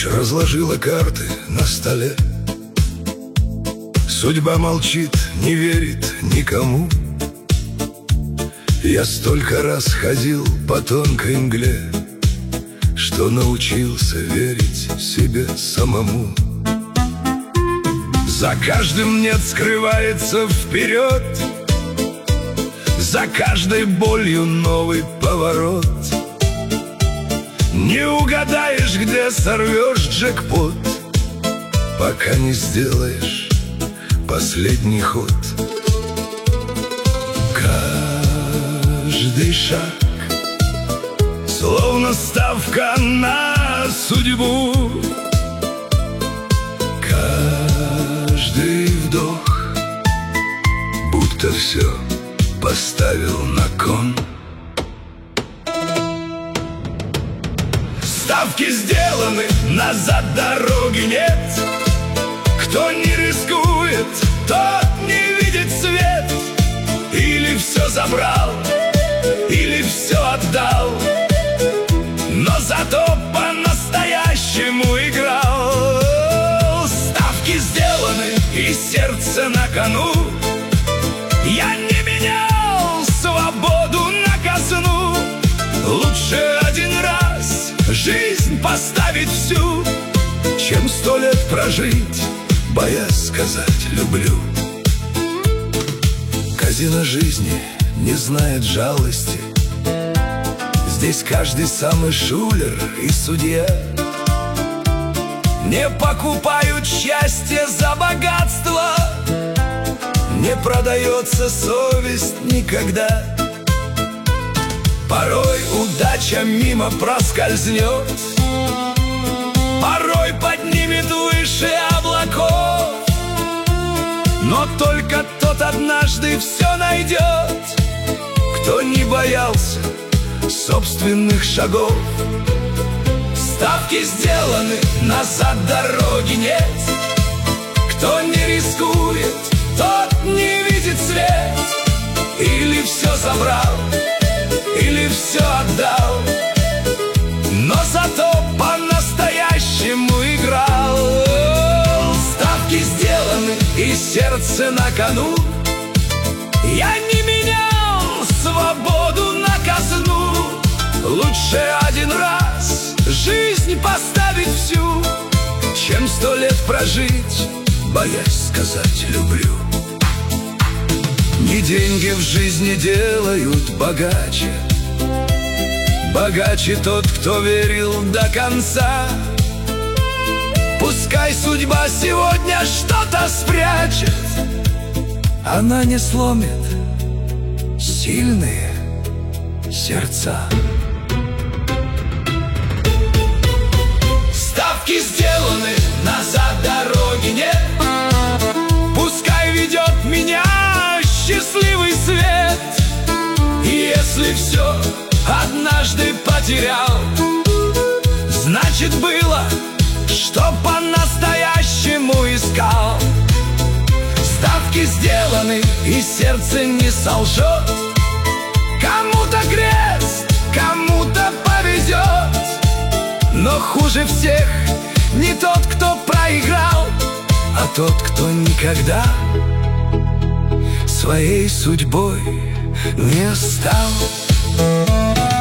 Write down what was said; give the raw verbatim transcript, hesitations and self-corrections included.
Ночь разложила карты на столе. Судьба молчит, не верит никому. Я столько раз ходил по тонкой мгле, что научился верить себе самому. За каждым «нет» скрывается вперед, за каждой болью новый поворот. Не угадаешь, где сорвешь джекпот, пока не сделаешь последний ход. Каждый шаг словно ставка на судьбу. Каждый вдох будто все поставил на кон. Ставки сделаны, назад дороги нет. Кто не рискует, тот не видит свет. Или все забрал, или все отдал, но зато по-настоящему играл. Ставки сделаны, и сердце на кону. Я не менял свободу на казну. Лучше один раз жизнь поставить всю, чем сто лет прожить, боясь сказать «люблю». Казино жизни не знает жалости. Здесь каждый самый шулер и судья. Не покупают счастье за богатство, не продается совесть никогда. Порой удача мимо проскользнет, порой поднимет выше облаков, но только тот однажды все найдет, кто не боялся собственных шагов. Ставки сделаны, назад дороги нет. Кто не рискует, тот не видит свет. Или все забрал, или все отдал, но зато по-настоящему играл. Ставки сделаны, и сердце на кону. Я не менял свободу на казну. Лучше один раз жизнь поставить всю, чем сто лет прожить, боясь сказать «люблю». Не деньги в жизни делают богаче. Богаче тот, кто верил до конца. Пускай судьба сегодня что-то спрячет, она не сломит сильные сердца. Ставки сделаны, назад дороги нет. Пускай ведет меня счастливый свет. И если все однажды потерял, значит было, что по-настоящему искал. Ставки сделаны, и сердце не солжет. Кому-то крест, кому-то повезет, но хуже всех не тот, кто проиграл, а тот, кто никогда своей судьбой не стал.